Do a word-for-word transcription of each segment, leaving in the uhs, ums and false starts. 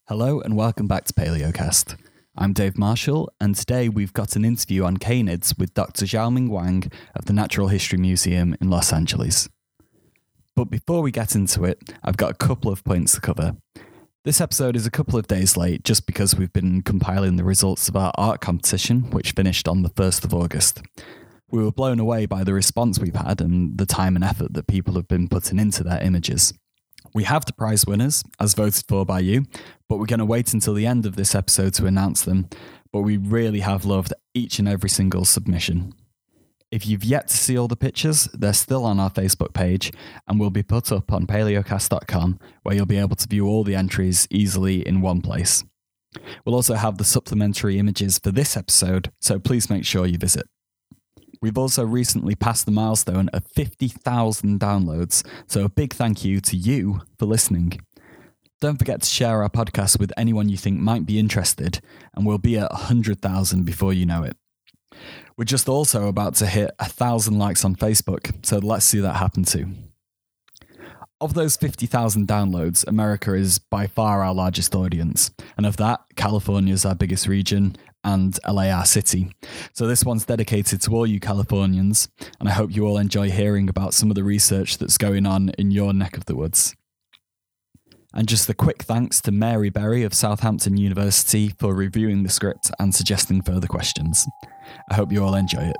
Hello and welcome back to PaleoCast. I'm Dave Marshall, and today we've got an interview on canids with Doctor Xiaoming Wang of the Natural History Museum in Los Angeles. But before we get into it, I've got a couple of points to cover. This episode is a couple of days late just because we've been compiling the results of our art competition, which finished on the first of August. We were blown away by the response we've had and the time and effort that people have been putting into their images. We have the prize winners, as voted for by you, but we're going to wait until the end of this episode to announce them, but we really have loved each and every single submission. If you've yet to see all the pictures, they're still on our Facebook page and will be put up on paleocast dot com, where you'll be able to view all the entries easily in one place. We'll also have the supplementary images for this episode, so please make sure you visit. We've also recently passed the milestone of fifty thousand downloads, so a big thank you to you for listening. Don't forget to share our podcast with anyone you think might be interested, and we'll be at one hundred thousand before you know it. We're just also about to hit one thousand likes on Facebook, so let's see that happen too. Of those fifty thousand downloads, America is by far our largest audience, and of that, California is our biggest region, and L A our city. So this one's dedicated to all you Californians, and I hope you all enjoy hearing about some of the research that's going on in your neck of the woods. And just a quick thanks to Mary Berry of Southampton University for reviewing the script and suggesting further questions. I hope you all enjoy it.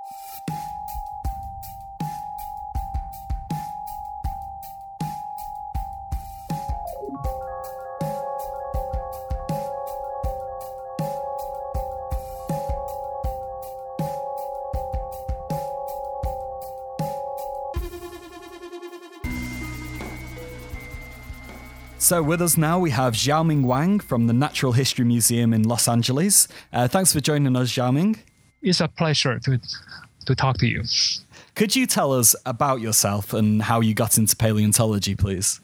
So with us now, we have Xiaoming Wang from the Natural History Museum in Los Angeles. Uh, thanks for joining us, Xiaoming. It's a pleasure to to talk to you. Could you tell us about yourself and how you got into paleontology, please?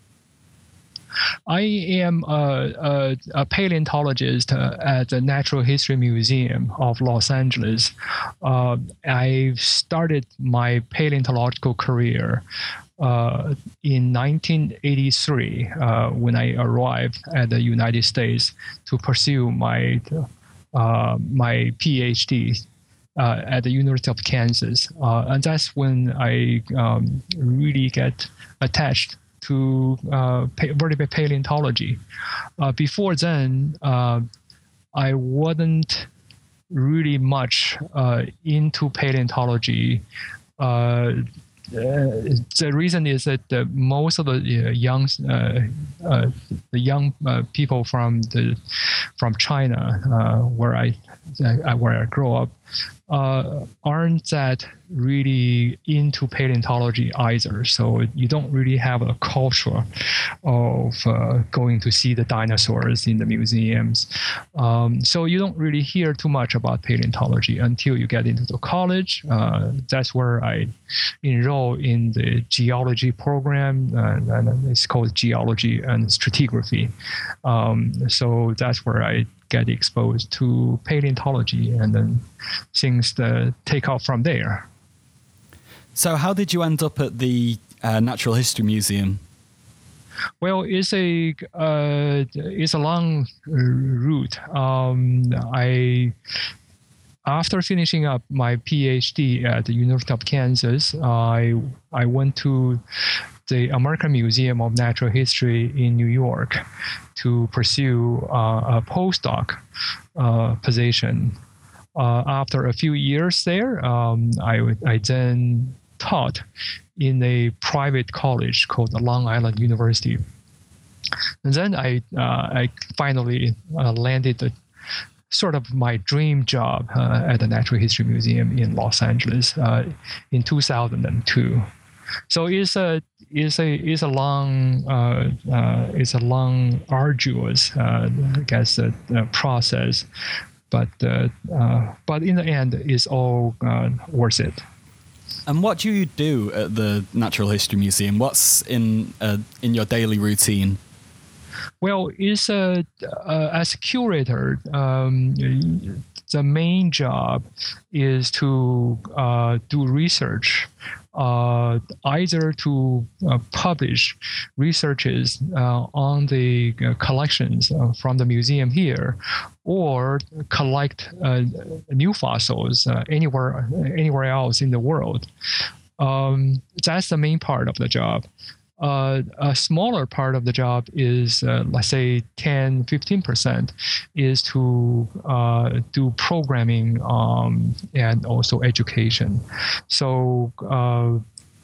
I am a, a, a paleontologist uh, at the Natural History Museum of Los Angeles. Uh, I started my paleontological career Uh, in nineteen eighty-three, uh, when I arrived at the United States to pursue my uh, my PhD uh, at the University of Kansas, uh, and that's when I um, really get attached to uh, vertebrate paleontology. Uh, before then, uh, I wasn't really much uh, into paleontology. Uh, Uh, the reason is that uh, most of the uh, young uh, uh, the young uh, people from the from China, uh, where I uh, where I grew up, uh, aren't that really into paleontology either. So you don't really have a culture of uh, going to see the dinosaurs in the museums. Um, so you don't really hear too much about paleontology until you get into the college. Uh, that's where I enroll in the geology program, uh, and it's called geology and stratigraphy. Um, so that's where I get exposed to paleontology, and then things uh, take off from there. So how did you end up at the uh, Natural History Museum? Well, it's a uh, it's a long route. Um, I after finishing up my PhD at the University of Kansas, I I went to the American Museum of Natural History in New York to pursue uh, a postdoc uh, position. Uh, after a few years there, um, I I then taught in a private college called Long Island University. And then I uh, I finally uh, landed the sort of my dream job uh, at the Natural History Museum in Los Angeles uh, in two thousand two. So it's a it's a it's a long uh, uh, it's a long arduous uh, I guess uh, uh, process, but uh, uh, but in the end, it's all uh, worth it. And what do you do at the Natural History Museum? What's in uh, in your daily routine? Well, it's a uh, as a curator, um, the main job is to uh, do research uh, either to uh, publish researches uh, on the uh, collections uh, from the museum here, or collect uh, new fossils uh, anywhere anywhere else in the world. Um, that's the main part of the job. Uh, a smaller part of the job is, uh, let's say, ten, fifteen percent is to uh, do programming um, and also education. So uh,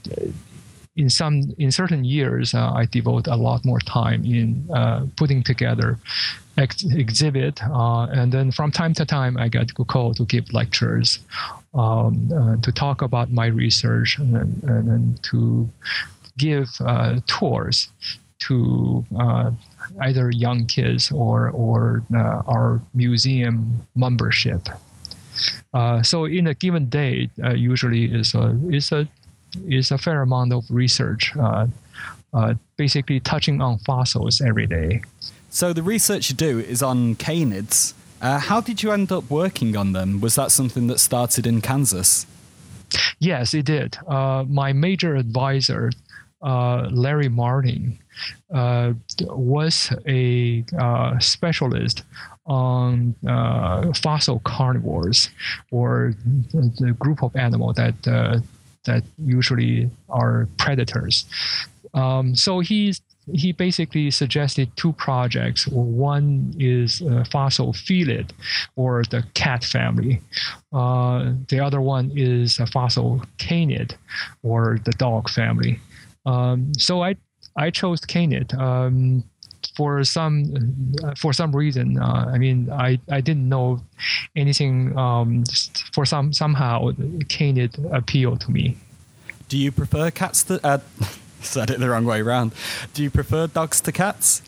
in some, in certain years, uh, I devote a lot more time in uh, putting together ex- exhibit, uh, and then from time to time, I get called to give lectures, um, uh, to talk about my research, and, and then to give uh, tours to uh, either young kids or or uh, our museum membership. Uh, so in a given day, uh, usually is a is a is a fair amount of research, uh, uh, basically touching on fossils every day. So the research you do is on canids. Uh, how did you end up working on them? Was that something that started in Kansas? Yes, it did. Uh, my major advisor, Uh, Larry Martin, uh, was a uh, specialist on uh, fossil carnivores, or the, the group of animals that uh, that usually are predators. Um, so he's he basically suggested two projects. One is uh, fossil felid, or the cat family. Uh, the other one is a fossil canid, or the dog family. Um, so I I chose canid um, for some for some reason. Uh, I mean, I, I didn't know anything. Um, for some somehow, canid appealed to me. Do you prefer cats to? Uh, said it the wrong way around. Do you prefer dogs to cats?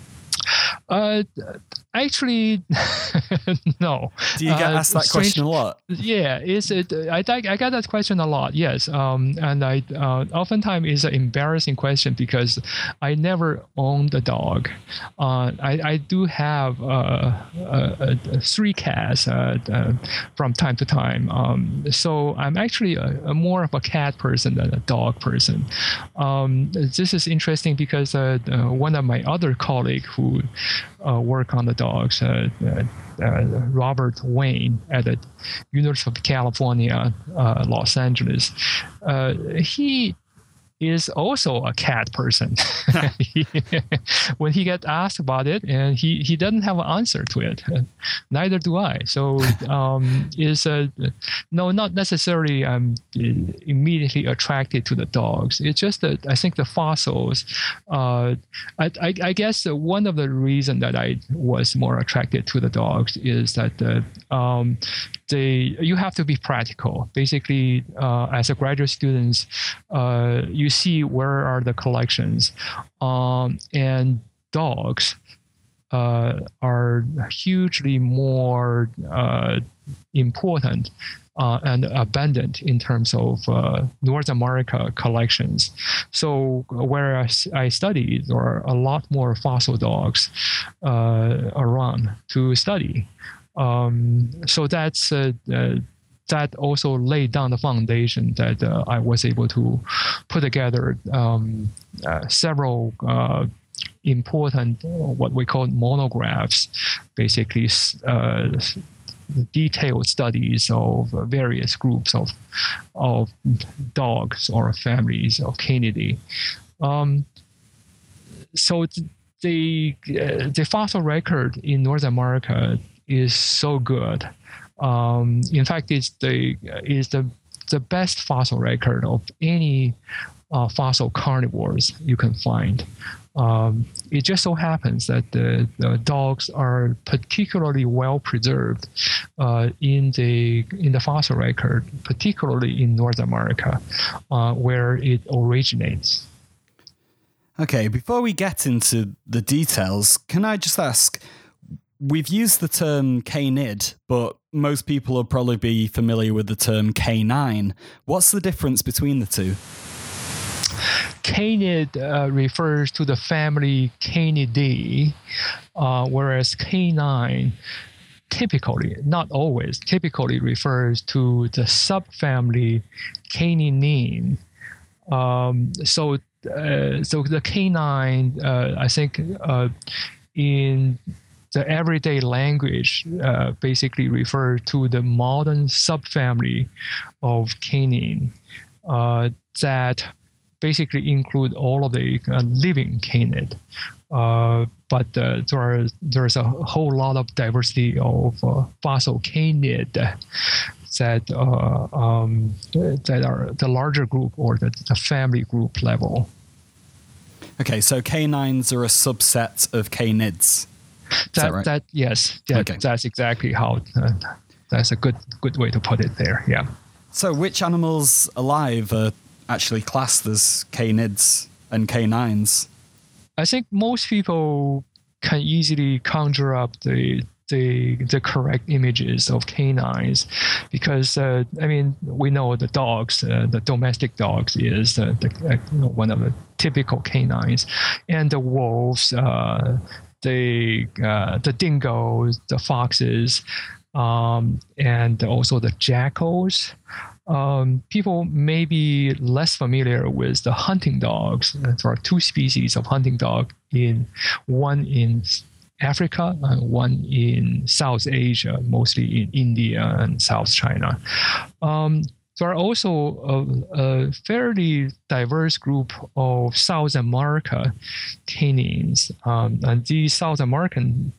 Uh, actually, no. Do you get uh, asked that strange, question a lot? Yeah, is it? I I got that question a lot. Yes, um, and I uh, oftentimes it's an embarrassing question because I never owned a dog. Uh, I I do have uh, uh, uh, three cats uh, uh, from time to time. Um, so I'm actually a, a more of a cat person than a dog person. Um, this is interesting because uh, uh, one of my other colleagues who uh, work on the dogs, uh, uh, uh, Robert Wayne at the University of California, uh, Los Angeles, uh, he is also a cat person. When he gets asked about it, and he, he doesn't have an answer to it, neither do I. So um, is uh, no, not necessarily um, immediately attracted to the dogs. It's just that I think the fossils. Uh, I, I, I guess one of the reasons that I was more attracted to the dogs is that uh, um, they you have to be practical. Basically, uh, as a graduate student, uh, you see where are the collections, um, and dogs uh, are hugely more uh, important uh, and abundant in terms of uh, North America collections. So whereas I studied, there are a lot more fossil dogs uh, around to study. Um, so that's uh, uh, that also laid down the foundation that uh, I was able to put together um, uh, several uh, important, uh, what we call monographs, basically uh, detailed studies of various groups of of dogs or families of canidae. Um, so the uh, the fossil record in North America is so good. Um, in fact, it's the is the the best fossil record of any uh, fossil carnivores you can find. Um, it just so happens that the, the dogs are particularly well preserved uh, in the in the fossil record, particularly in North America, uh, where it originates. Okay, before we get into the details, can I just ask? We've used the term canid, but most people will probably be familiar with the term canine. What's the difference between the two? Canid uh, refers to the family Canidae, uh, whereas canine typically, not always, typically refers to the subfamily Caninine. Um, so, uh, so the canine, uh, I think, uh, in the everyday language, uh, basically refer to the modern subfamily of canine uh, that basically include all of the uh, living canid. Uh, but uh, there are, there's a whole lot of diversity of uh, fossil canid that uh, um, that are the larger group or the, the family group level. Okay, so canines are a subset of canids. Is that, that right? That yes, that, okay. That's exactly how. Uh, that's a good good way to put it there. Yeah. So, which animals alive are actually classed as canids and canines? I think most people can easily conjure up the the the correct images of canines, because uh, I mean we know the dogs, uh, the domestic dogs is uh, the, uh, one of the typical canines, and the wolves, uh, the uh, the dingoes, the foxes, um, and also the jackals. Um, people may be less familiar with the hunting dogs. There are two species of hunting dog, in one in Africa and one in South Asia, mostly in India and South China. Um, there are also a, a fairly diverse group of South America canines, um, and these South American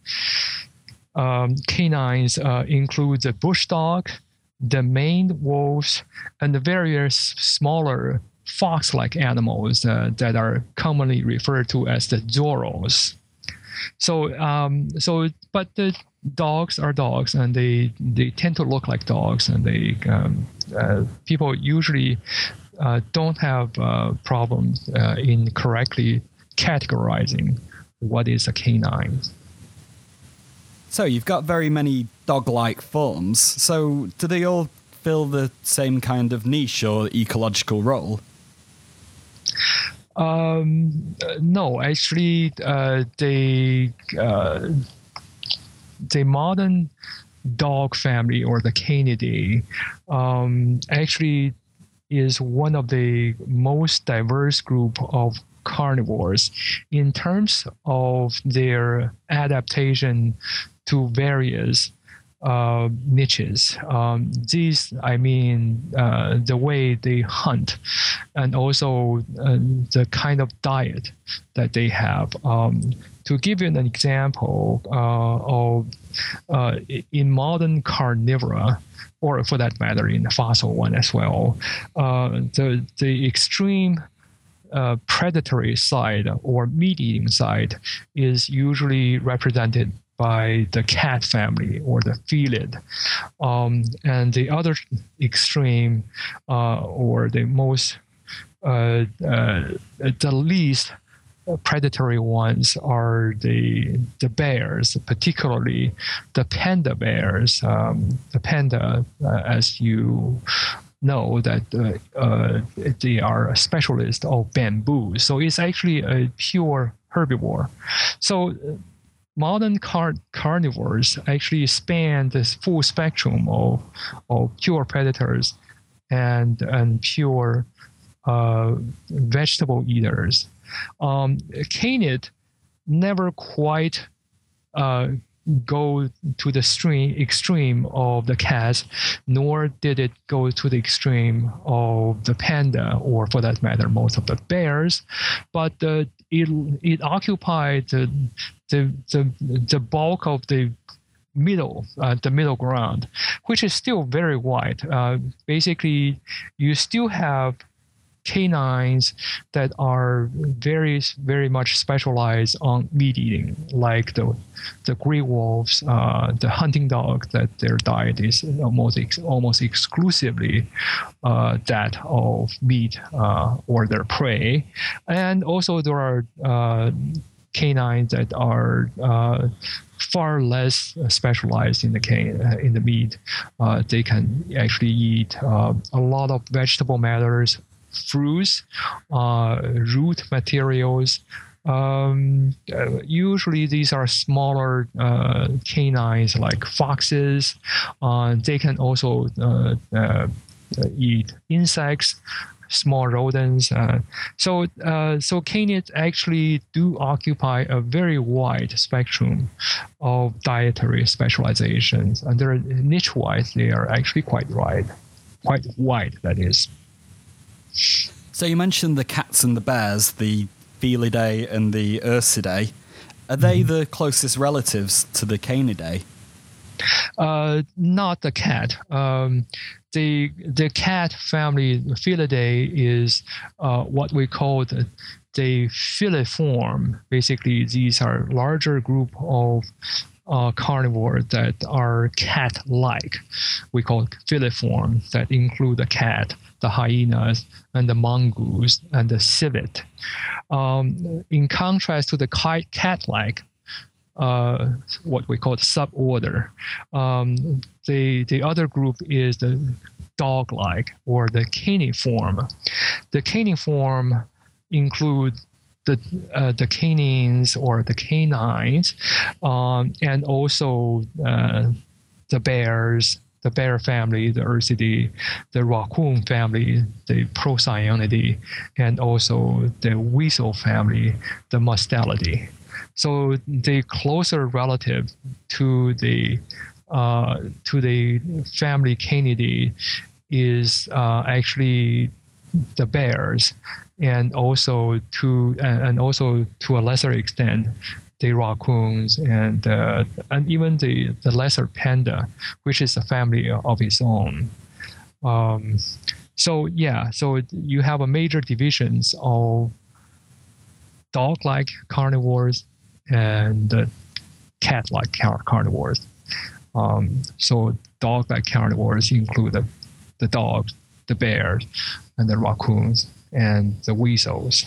um, canines uh, include the bush dog, the maned wolves, and the various smaller fox-like animals uh, that are commonly referred to as the Zoros. So, um, so, but the dogs are dogs, and they they tend to look like dogs, and they um, uh, people usually uh, don't have uh, problems uh, in correctly categorizing what is a canine. So you've got very many dog-like forms. So do they all fill the same kind of niche or ecological role? Um, no, actually, uh, the uh, the modern dog family, or the Canidae, um, actually is one of the most diverse group of carnivores in terms of their adaptation to various uh, niches. Um, these, I mean, uh, the way they hunt, and also uh, the kind of diet that they have. Um, to give you an example uh, of uh, in modern carnivora, or for that matter, in the fossil one as well, uh, the the extreme uh, predatory side or meat-eating side is usually represented by the cat family or the felid. Um, and the other extreme uh, or the most, uh, uh, the least predatory ones are the the bears, particularly the panda bears. Um, the panda, uh, as you know, that uh, uh, they are a specialist of bamboo. So it's actually a pure herbivore. So modern car- carnivores actually span this full spectrum of, of pure predators and, and pure uh, vegetable eaters. Um, canid never quite uh, go to the extreme, extreme of the cats, nor did it go to the extreme of the panda, or for that matter, most of the bears. But uh, it it occupied the the the, the bulk of the middle, uh, the middle ground, which is still very wide. Uh, basically, you still have canines that are very, very much specialized on meat eating, like the the gray wolves, uh, the hunting dog, that their diet is almost ex- almost exclusively uh, that of meat uh, or their prey. And also there are uh, canines that are uh, far less specialized in the cane, uh, in the meat. Uh, they can actually eat uh, a lot of vegetable matters, fruits, uh, root materials. Um, uh, usually these are smaller uh, canines like foxes. Uh, they can also uh, uh, eat insects, small rodents. Uh, so uh, so canids actually do occupy a very wide spectrum of dietary specializations, and they're niche-wise they are actually quite wide, quite wide. That is. So you mentioned the cats and the bears, the Felidae and the Ursidae. Are they mm-hmm. the closest relatives to the Canidae? Uh, not the cat. Um, the the cat family, Felidae, is uh, what we call the, the filiform. Basically, these are larger group of uh, carnivores that are cat-like. We call it filiform, that include the cat, the hyenas, and the mongoose, and the civet. Um, in contrast to the cat-like, Uh, what we call suborder. Um, the the other group is the dog-like or the caniform. The caniform include the uh, the canines or the canines, um, and also uh, the bears, the bear family, the Ursidae, the raccoon family, the Procyonidae, and also the weasel family, the Mustelidae. So the closer relative to the uh, to the family Canidae is uh, actually the bears, and also to and also to a lesser extent the raccoons and uh, and even the, the lesser panda, which is a family of its own. Um, so yeah, so you have a major divisions of dog-like carnivores and uh, cat-like car- carnivores. Um, so dog-like carnivores include the, the dogs, the bears, and the raccoons, and the weasels.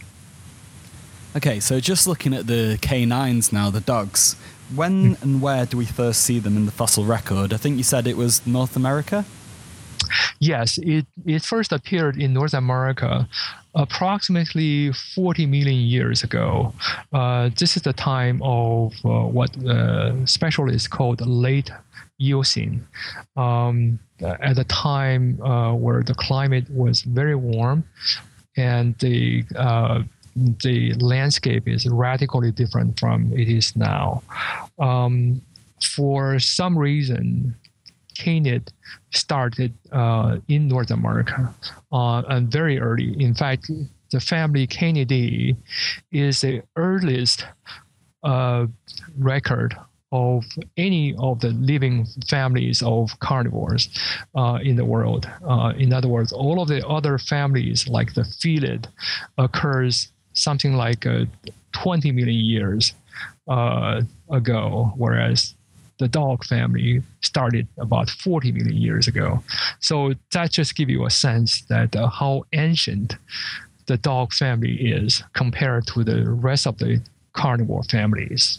Okay, so just looking at the canines now, the dogs, when and where do we first see them in the fossil record? I think you said it was North America? Yes, it, it first appeared in North America approximately forty million years ago. Uh, this is the time of uh, what uh, specialists call the late Eocene. Um, at a time uh, where the climate was very warm and the uh, the landscape is radically different from it is now. Um, for some reason, canid started uh, in North America uh, and very early. In fact, the family Canidae is the earliest uh, record of any of the living families of carnivores uh, in the world. Uh, in other words, all of the other families, like the felid, occurs something like uh, twenty million years uh, ago, whereas the dog family started about forty million years ago. So that just gives you a sense that uh, how ancient the dog family is compared to the rest of the carnivore families.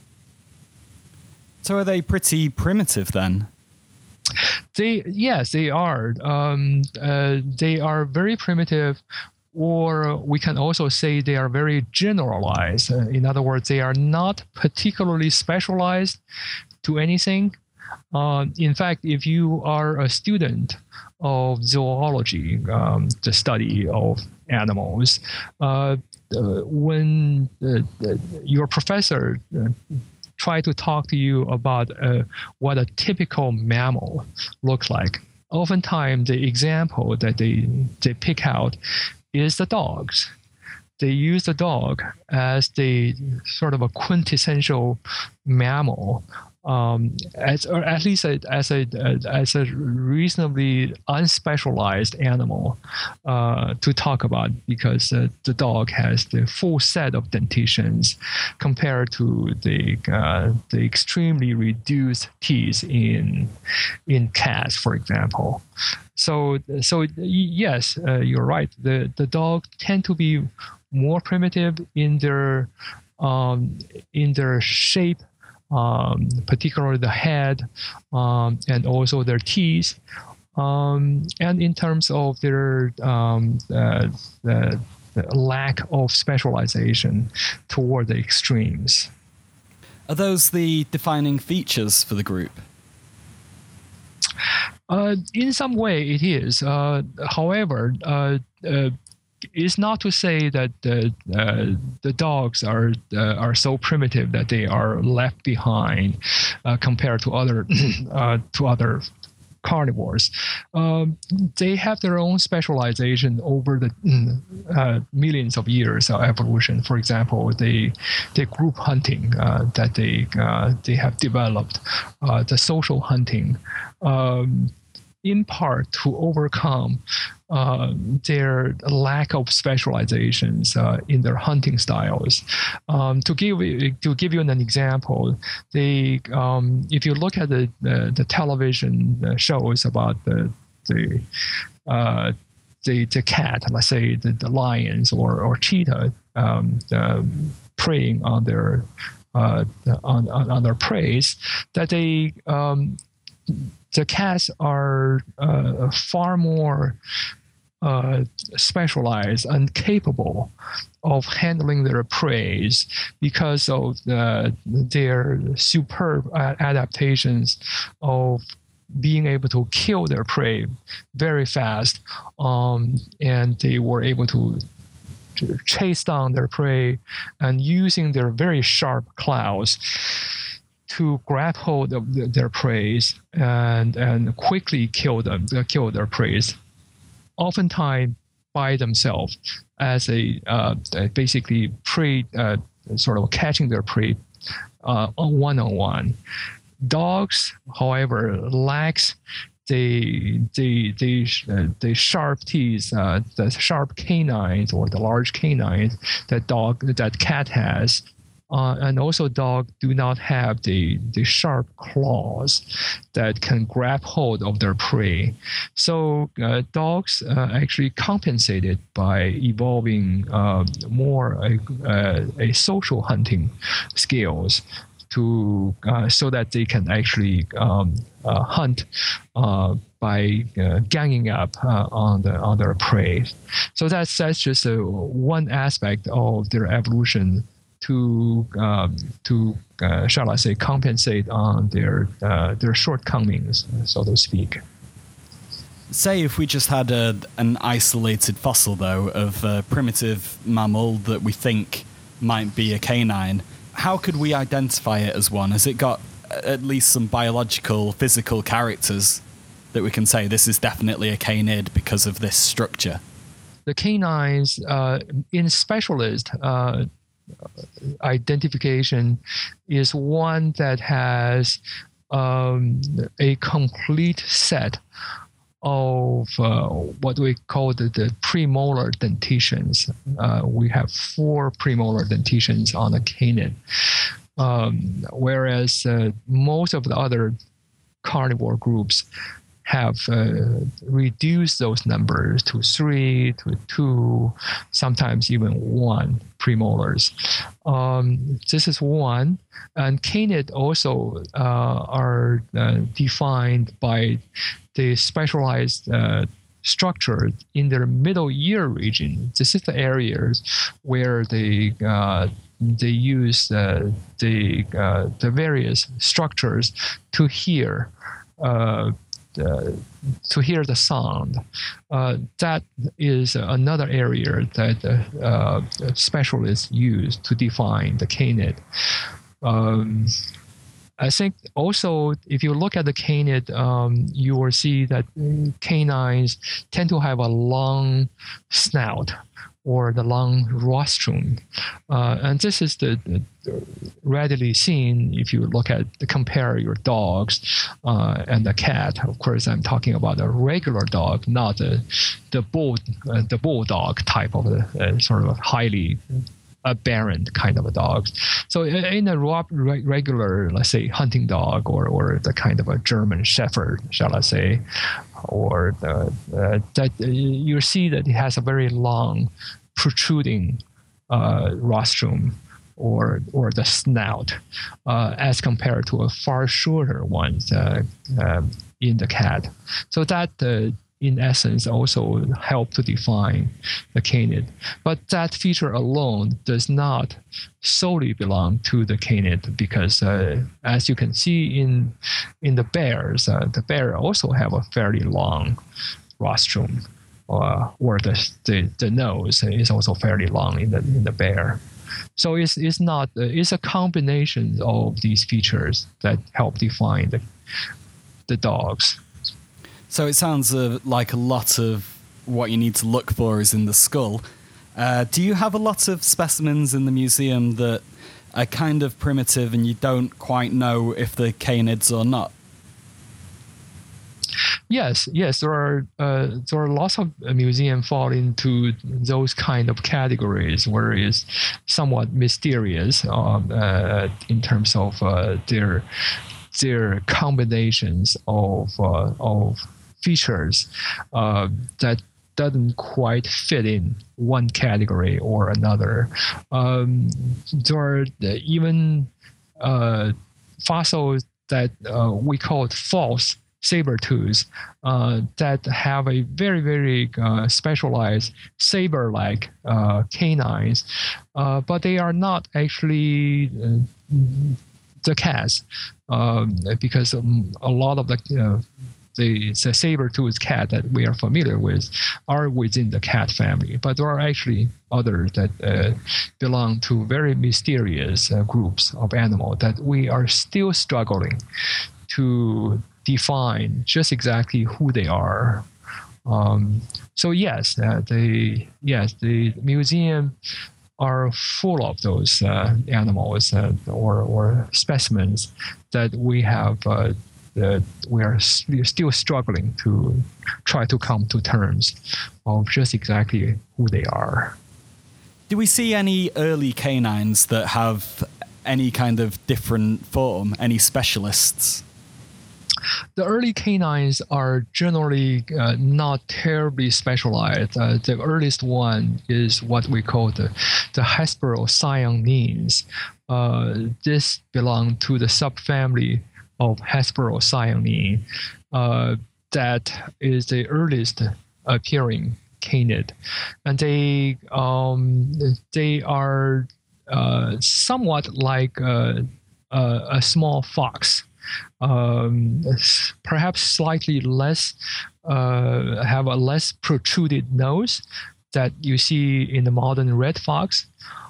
So are they pretty primitive then? They yes, they are. Um, uh, they are very primitive, or we can also say they are very generalized. Uh, in other words, they are not particularly specialized to anything. Uh, in fact, if you are a student of zoology, um, the study of animals, uh, uh, when uh, uh, your professor uh, try to talk to you about uh, what a typical mammal looks like, oftentimes the example that they, they pick out is the dogs. They use the dog as the sort of a quintessential mammal, um, as or at least a, as a as a reasonably unspecialized animal uh, to talk about, because uh, the dog has the full set of dentitions compared to the uh, the extremely reduced teeth in in cats, for example. So so yes, uh, you're right. The the dog tend to be more primitive in their um, in their shape, um, particularly the head, um, and also their teeth, um, and in terms of their um, uh, the, the lack of specialization toward the extremes. Are those the defining features for the group? Uh, in some way, it is. Uh, however, uh, uh, it's not to say that the uh, the dogs are uh, are so primitive that they are left behind uh, compared to other uh, to other carnivores. Um, they have their own specialization over the uh, millions of years of evolution. For example, they the group hunting uh, that they uh, they have developed, uh, the social hunting. Um, in part to overcome uh, their lack of specializations uh, in their hunting styles. Um, to give to give you an example, they um, if you look at the the, the television shows about the the uh, the, the cat, let's say the, the lions or or cheetah um, the, preying on their uh, on, on on their prey, that they um, the cats are uh, far more uh, specialized and capable of handling their prey because of the, their superb adaptations of being able to kill their prey very fast, um, and they were able to chase down their prey and using their very sharp claws to grab hold of the, their prey and and quickly kill them, kill their prey, oftentimes by themselves as a uh, basically prey, uh, sort of catching their prey uh, one on one. Dogs, however, lacks the the the uh, the sharp teeth, uh, the sharp canines or the large canines that dog that cat has. Uh, and also dogs do not have the, the sharp claws that can grab hold of their prey. So uh, dogs uh, actually compensated by evolving uh, more a, uh, a social hunting skills to uh, so that they can actually um, uh, hunt uh, by uh, ganging up uh, on the on their prey. So that's that's just uh, one aspect of their evolution to um, to uh, shall I say compensate on their uh, their shortcomings, so to speak. Say if we just had a, an isolated fossil though of a primitive mammal that we think might be a canine, how could we identify it as one? Has it got at least some biological, physical characters that we can say this is definitely a canid because of this structure? The canines uh, in specialist uh, identification is one that has um, a complete set of uh, what we call the, the premolar dentitions. Uh, we have four premolar dentitions on a canid, um, whereas uh, most of the other carnivore groups have uh, reduced those numbers to three, to two, sometimes even one premolars. Um, this is one. And canid also uh, are uh, defined by the specialized uh, structure in their middle ear region. This is the areas where they uh, they use uh, the uh, the various structures to hear. Uh, Uh, to hear the sound. Uh, that is another area that uh, uh, specialists use to define the canid. Um, I think also if you look at the canid, um, you will see that canines tend to have a long snout or the long rostrum. Uh, and this is the, the readily seen if you look at the compare your dogs uh, and the cat. Of course, I'm talking about a regular dog, not the the bull uh, the bulldog type of a, uh, sort of highly aberrant kind of a dog. So in a regular, let's say, hunting dog or, or the kind of a German Shepherd, shall I say, or the, uh, that uh, you see that it has a very long protruding uh, rostrum or or the snout uh, as compared to a far shorter one uh, uh, in the cat. So that uh, in essence, also help to define the canid. But that feature alone does not solely belong to the canid, because uh, as you can see in in the bears, uh, the bear also have a fairly long rostrum, uh, or the, the the nose is also fairly long in the in the bear. So it's it's not uh, it's a combination of these features that help define the the dogs. So it sounds uh, like a lot of what you need to look for is in the skull. Uh, do you have a lot of specimens in the museum that are kind of primitive and you don't quite know if they're canids or not? Yes, yes, there are uh, there are lots of museums fall into those kind of categories where it's somewhat mysterious um, uh, in terms of uh, their their combinations of uh, of features uh, that doesn't quite fit in one category or another. Um, there are even uh, fossils that uh, we call false saber-tooths uh, that have a very, very uh, specialized saber-like uh, canines, uh, but they are not actually uh, the cats, um, because um, a lot of the uh, the, the saber-toothed cat that we are familiar with are within the cat family, but there are actually others that uh, belong to very mysterious uh, groups of animals that we are still struggling to define just exactly who they are. Um, so yes, uh, the yes the museum are full of those uh, animals uh, or or specimens that we have. Uh, that we are still struggling to try to come to terms of just exactly who they are. Do we see any early canines that have any kind of different form, any specialists? The early canines are generally uh, not terribly specialized. Uh, the earliest one is what we call the, the Hesperocyanines. Uh, this belongs to the subfamily of Hesperocyanine. Uh, that is the earliest appearing canid, and they um, they are uh, somewhat like uh, uh, a small fox. Um, perhaps slightly less, uh, have a less protruded nose that you see in the modern red fox.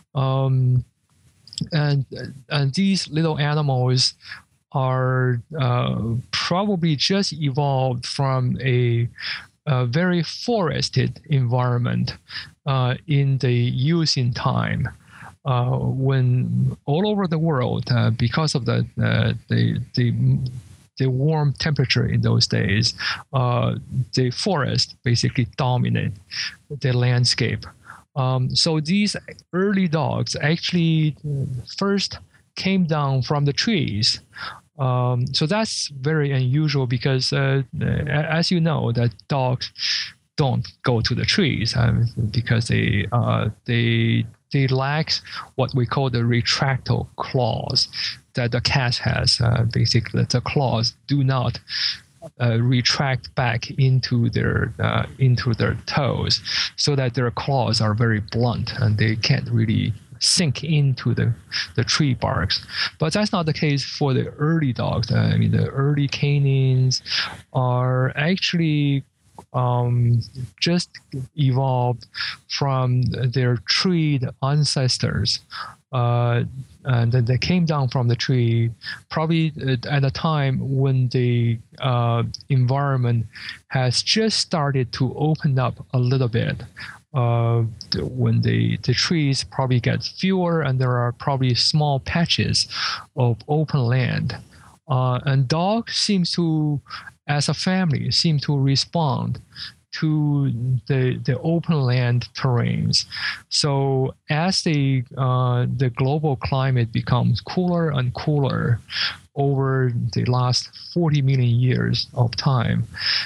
Um, and, and these little animals are uh, probably just evolved from a, a very forested environment uh, in the Eocene time. Uh, when all over the world, uh, because of the, uh, the the the warm temperature in those days, uh, the forest basically dominate the landscape. Um, so these early dogs actually first came down from the trees. Um, so that's very unusual because, uh, as you know, that dogs don't go to the trees um, because they uh, they they lack what we call the retractile claws that the cat has. Uh, basically, the claws do not uh, retract back into their uh, into their toes, so that their claws are very blunt and they can't really sink into the, the tree barks. But that's not the case for the early dogs. I mean, the early canines are actually um, just evolved from their treed ancestors. Uh, and then they came down from the tree probably at a time when the uh, environment has just started to open up a little bit. Uh, when the, the trees probably get fewer and there are probably small patches of open land. Uh, and dogs seems to, as a family, seem to respond to the the open land terrains. So as the uh, the global climate becomes cooler and cooler over the last forty million years of time,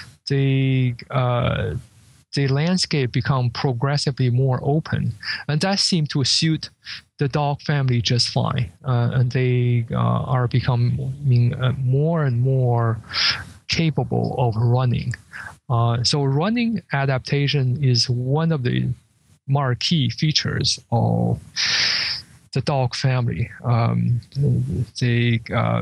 the uh, the landscape become progressively more open, and that seemed to suit the dog family just fine. Uh, and they uh, are becoming uh, more and more capable of running. Uh, so running adaptation is one of the marquee features of the dog family. Um, they uh,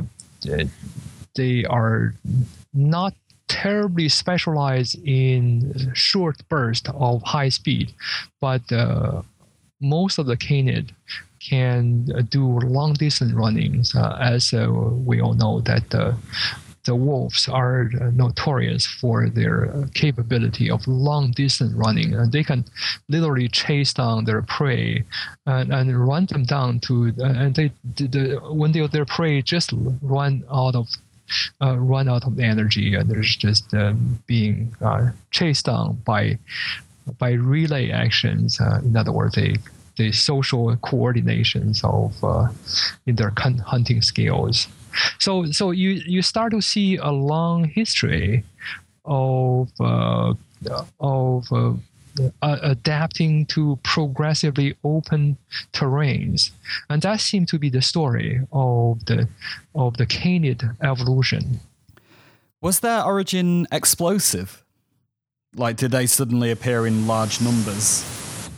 they are not terribly specialized in short bursts of high speed, but uh, most of the canid can do long distance runnings, uh, as uh, we all know that uh, the wolves are notorious for their capability of long distance running. And they can literally chase down their prey and, and run them down to, and they, the, when they, their prey just run out of uh, run out of energy, and there's just um, being uh, chased down by by relay actions. Uh, in other words, they the social coordinations of uh, in their hunting skills. So, so you, you start to see a long history of uh, of uh, uh, adapting to progressively open terrains, and that seemed to be the story of the of the canid evolution. Was their origin explosive? Like, did they suddenly appear in large numbers?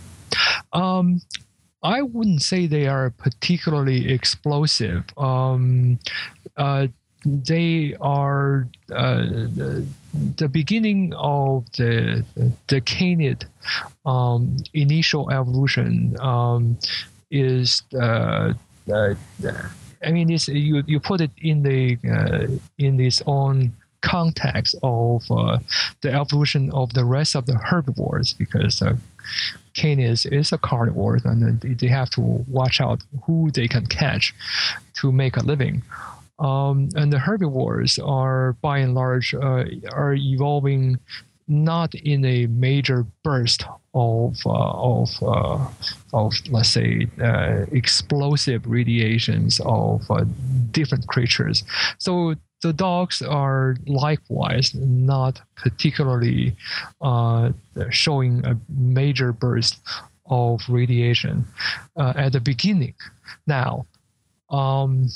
Um, I wouldn't say they are particularly explosive. Um, uh, they are uh, the, the beginning of the the canid um, initial evolution um, is. Uh, uh, I mean, it's, you you put it in the uh, in its own context of uh, the evolution of the rest of the herbivores, because uh, canids is a carnivore, and they have to watch out who they can catch to make a living. Um, and the herbivores are, by and large, uh, are evolving not in a major burst of uh, of uh, of let's say uh, explosive radiations of uh, different creatures. So the dogs are likewise not particularly uh, showing a major burst of radiation uh, at the beginning. Now, um,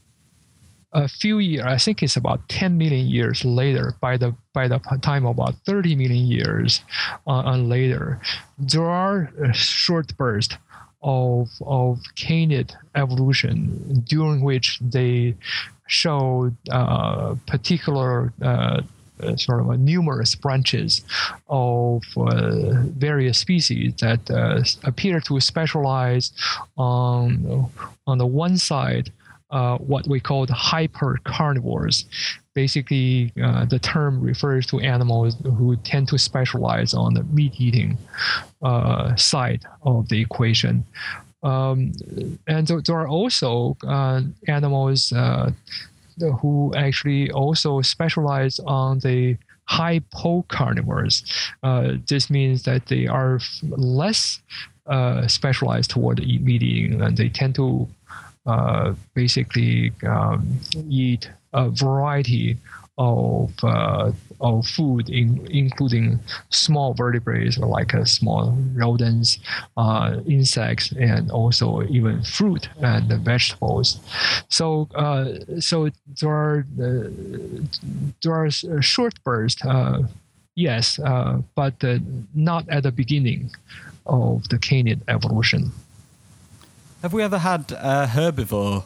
a few years, I think it's about ten million years later, by the by the time about thirty million years uh, and later, there are short bursts of of canid evolution during which they show uh, particular uh, sort of a numerous branches of uh, various species that uh, appear to specialize on on the one side. Uh, what we call the hypercarnivores. Basically, uh, the term refers to animals who tend to specialize on the meat-eating uh, side of the equation. Um, and there are also uh, animals uh, who actually also specialize on the hypocarnivores. Uh, this means that they are less uh, specialized toward meat eating, and they tend to Uh, basically um, eat a variety of uh, of food, in, including small vertebrates like uh, small rodents, uh, insects, and also even fruit and vegetables. So uh, so there are uh, there are short bursts, uh, yes, uh, but uh, not at the beginning of the canid evolution. Have we ever had a herbivore?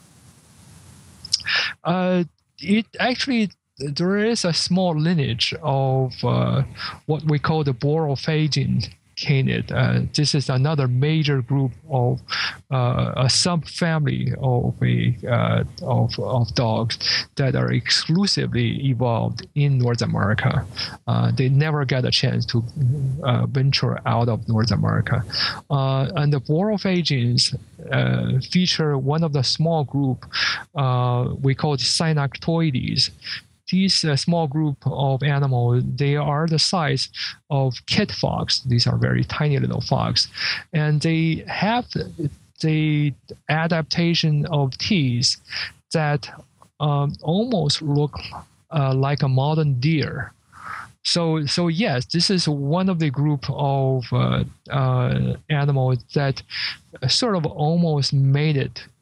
Uh, it actually, there is a small lineage of uh, what we call the Borophagian canid. Uh, this is another major group of uh, a subfamily of a uh, of of dogs that are exclusively evolved in North America. Uh, they never get a chance to uh, venture out of North America, uh, and the Borophagians uh, feature one of the small group uh, we call Cynactoides. These uh, small group of animals, they are the size of kit fox. These are very tiny little fox. And they have the adaptation of teeth that um, almost look uh, like a modern deer. So, so yes, this is one of the group of uh, uh, animals that sort of almost made it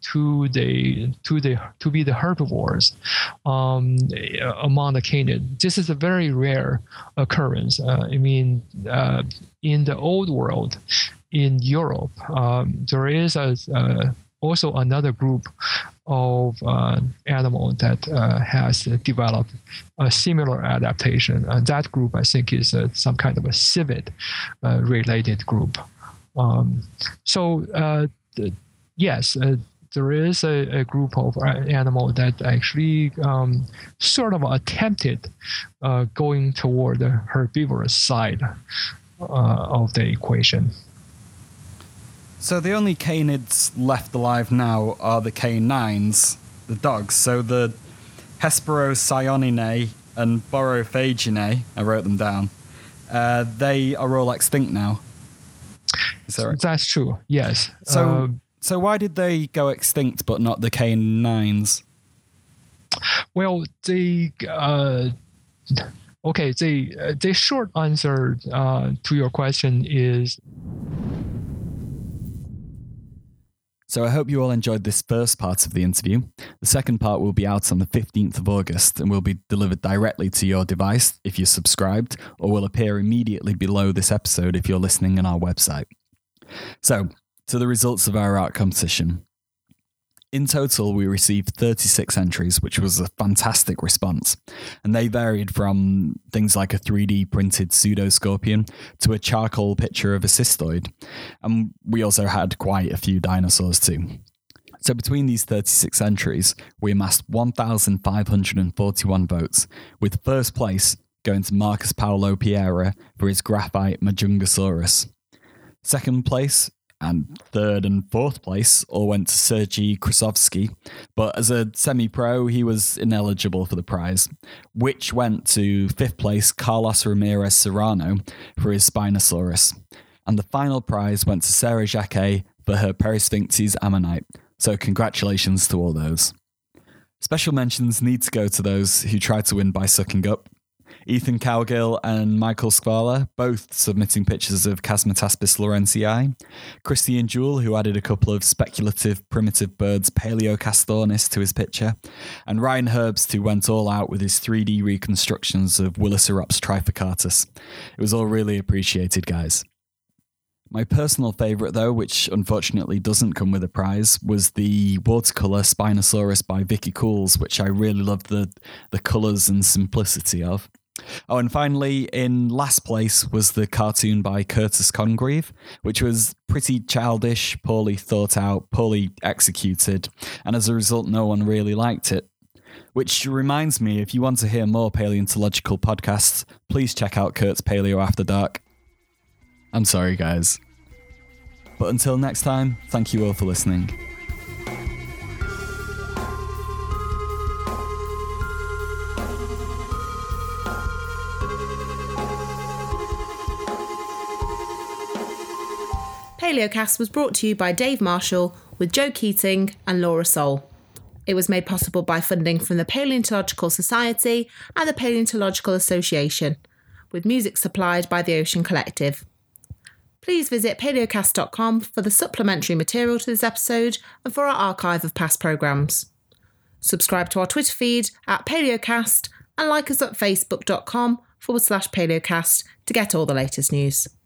to the to the to be the herbivores um, among the canid. This is a very rare occurrence. Uh, I mean, uh, in the old world, in Europe, um, there is a, uh, also another group of uh, animal that uh, has developed a similar adaptation. And that group, I think, is uh, some kind of a civet uh, related group. Um, so uh, the, yes, uh, there is a, a group of animals that actually um, sort of attempted uh, going toward the herbivorous side uh, of the equation. So the only canids left alive now are the canines, the dogs. So the Hesperocyoninae and Borophaginae, I wrote them down, uh, they are all extinct now. Is that right? That's true, yes. So, uh, so why did they go extinct but not the canines? Well, the... Uh, okay, the, uh, the short answer uh, to your question is... So I hope you all enjoyed this first part of the interview. The second part will be out on the fifteenth of August and will be delivered directly to your device if you're subscribed, or will appear immediately below this episode if you're listening on our website. So, to the results of our art competition. In total, we received thirty-six entries, which was a fantastic response. And they varied from things like a three D printed pseudoscorpion to a charcoal picture of a cystoid. And we also had quite a few dinosaurs too. So between these thirty-six entries, we amassed one thousand five hundred forty-one votes, with first place going to Marcus Paulo Piera for his graphite Majungasaurus. Second place and third and fourth place all went to Sergei Krasovsky, but as a semi-pro, he was ineligible for the prize, which went to fifth place Carlos Ramirez Serrano for his Spinosaurus. And the final prize went to Sarah Jacquet for her Perisphinxes ammonite, so congratulations to all those. Special mentions need to go to those who tried to win by sucking up. Ethan Cowgill and Michael Skvala, both submitting pictures of Chasmotaspis lawrencii. Christian Jewell, who added a couple of speculative primitive birds Paleocastornis to his picture. And Ryan Herbst, who went all out with his three D reconstructions of Willicerops trifurcatus. It was all really appreciated, guys. My personal favourite, though, which unfortunately doesn't come with a prize, was the watercolour Spinosaurus by Vicky Cools, which I really loved the, the colours and simplicity of. Oh, and finally, in last place was the cartoon by Curtis Congreve, which was pretty childish, poorly thought out, poorly executed, and as a result, no one really liked it. Which reminds me, if you want to hear more paleontological podcasts, please check out Kurt's Paleo After Dark. I'm sorry, guys. But until next time, thank you all for listening. Paleocast was brought to you by Dave Marshall with Joe Keating and Laura Soul. It was made possible by funding from the Paleontological Society and the Paleontological Association, with music supplied by the Ocean Collective. Please visit paleocast dot com for the supplementary material to this episode and for our archive of past programmes. Subscribe to our Twitter feed at Paleocast and like us at facebook dot com forward slash Paleocast to get all the latest news.